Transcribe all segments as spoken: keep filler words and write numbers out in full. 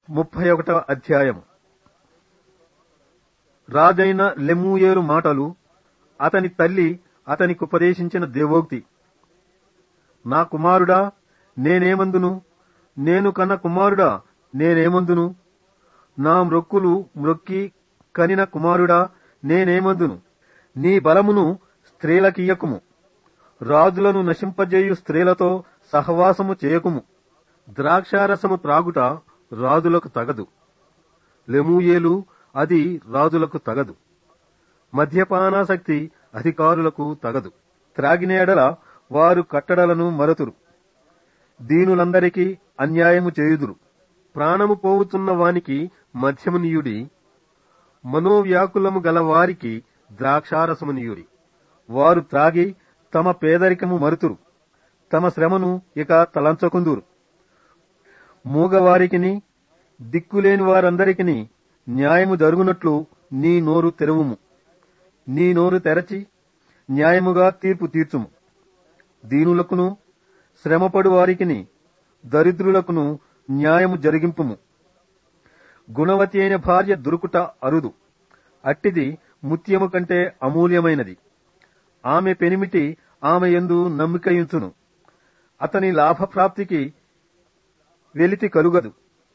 ముప్పై ఒకటవ అధ్యాయము. రాజైన లెమూయేలు మాటలు, అతని తల్లి అతనికి ఉపదేశించిన దేవోక్తి. నా కుమారుడా నేనేమందును, నేను కన్న కుమారుడా నేనేమందును, నా మ్రొక్కులు మ్రొక్కి కనిన కుమారుడా నేనేమందును. నీ బలమును స్త్రీలకియ్యకుము, రాజులను నశింపజేయు స్త్రీలతో సహవాసము చేయకుము. ద్రాక్షారసము త్రాగుట రాజులకు తగదు, లెమూయేలు అది రాజులకు తగదు. మద్యపానాసక్తి అధికారులకు తగదు. త్రాగిన ఎడల వారు కట్టడలను మరతురు, దీనులందరికీ అన్యాయము చేయుదురు. ప్రాణము పోవుతున్న వానికి మద్యమునియుడి, మనోవ్యాకులము గల వారికి ద్రాక్షారసమునియుడి. వారు త్రాగి తమ పేదరికము మరుతురు, తమ శ్రమను ఇక తలంచకుందురు. మూగవారికిని దిక్కులేని వారందరికిని న్యాయము జరుగునట్లు నీ నోరు తెరవుము. నీ నోరు తెరచి న్యాయముగా తీర్పు తీర్చుము. దీనులకును శ్రమపడు వారికిని దరిద్రులకును న్యాయము జరిగింపుము. గుణవతి అయిన భార్య దొరుకుట అరుదు, అట్టిది ముత్యము కంటే అమూల్యమైనది. ఆమె పెనిమిటి ఆమె యందు నమ్మికయుంచును, అతని లాభప్రాప్తికి వెలితి కలుగదు.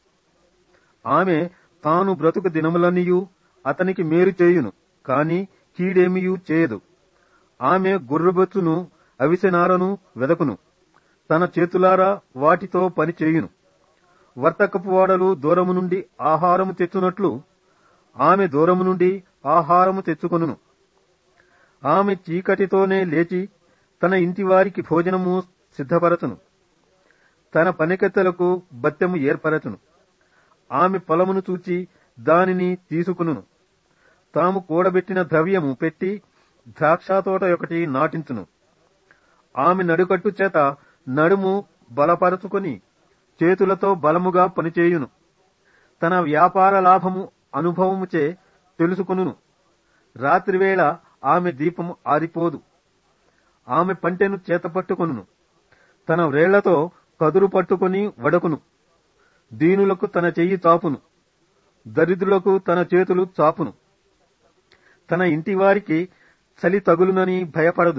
ఆమె తాను బ్రతుకు దినములనియూ అతనికి మేలు చేయును, కాని కీడేమియూ చేయదు. ఆమె గుర్రబొచ్చును అవిసెనారను వెదకును, తన చేతులారా వాటితో పని చేయును. వర్తకపు వాడలు దూరము నుండి ఆహారము తెచ్చునట్లు ఆమె దూరము నుండి ఆహారము తెచ్చుకొనును. ఆమె చీకటితోనే లేచి తన ఇంటివారికి భోజనము సిద్ధపరచును, తన పనికెత్తలకు బత్తెము ఏర్పరచును. ఆమె పొలమును చూచి దానిని తీసుకును, తాము కూడబెట్టిన ద్రవ్యము పెట్టి ద్రాక్షతోట ఒకటి నాటించును. ఆమె నడుకట్టు చేత నడుము బలపరచుకొని చేతులతో బలముగా పనిచేయును. తన వ్యాపార లాభము అనుభవముచే తెలుసుకొనును. రాత్రివేళ ఆమె దీపము ఆరిపోదు. ఆమె పంటెను చేతపట్టుకొనును, తన వ్రేళ్లతో కదురు పట్టుకొని వడకును. దీనులకు తన చెయ్యి చాపును, దరిద్రులకు తన చేతులు చాపును. తన ఇంటివారికి చలి తగులునని భయపడదు.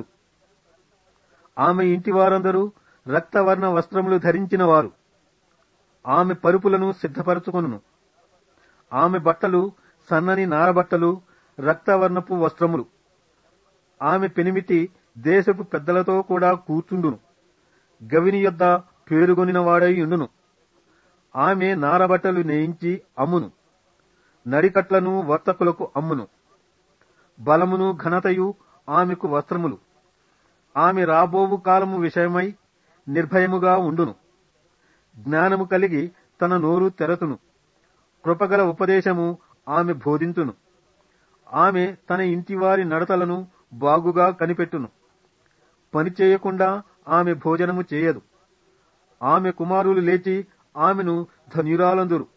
ఆమె ఇంటివారందరూ రక్తవర్ణ వస్త్రములు ధరించిన వారు. ఆమె పరుపులను సిద్ధపరచుకొనును. ఆమె బట్టలు సన్నని నారబట్టలు, రక్తవర్ణపు వస్త్రములు. ఆమె పెనిమిటి దేశపు పెద్దలతో కూడా కూర్చుండును, గవిని యొద్ద పేరుగొనిన వాడై ఉండును. ఆమె నారబట్టలు నేయించి అమ్మును, నడికట్లను వర్తకులకు అమ్మును. బలమును ఘనతయు ఆమెకు వస్త్రములు. ఆమె రాబోవు కాలము విషయమై నిర్భయముగా ఉండును. జ్ఞానము కలిగి తన నోరు తెరతును, కృపగల ఉపదేశము ఆమె బోధించును. ఆమె తన ఇంటివారి నడతలను బాగుగా కనిపెట్టును. పని చేయకుండా ఆమె భోజనము చేయదు. ఆమె కుమారులు లేచి ఆమెను ధన్యురాలందురు.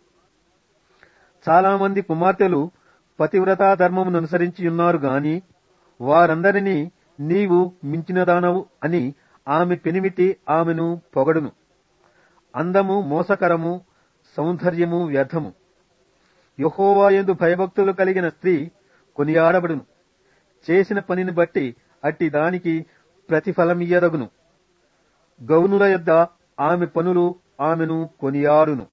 చాలా మంది కుమార్తెలు పతివ్రతా ధర్మమును అనుసరించి ఉన్నారు గాని వారందరినీ నీవు మించినదానవు అని ఆమె పెనిమిటి ఆమెను పొగడును. అందము మోసకరము, సౌందర్యము వ్యర్థము. యెహోవా యందు భయభక్తులు కలిగిన స్త్రీ కొనియాడబడును. చేసిన పనిని బట్టి అట్టి దానికి ప్రతిఫలమియ్యదగును. గౌనుల యొద్ద ఆమె పనులు ఆమెను కొనియాడును.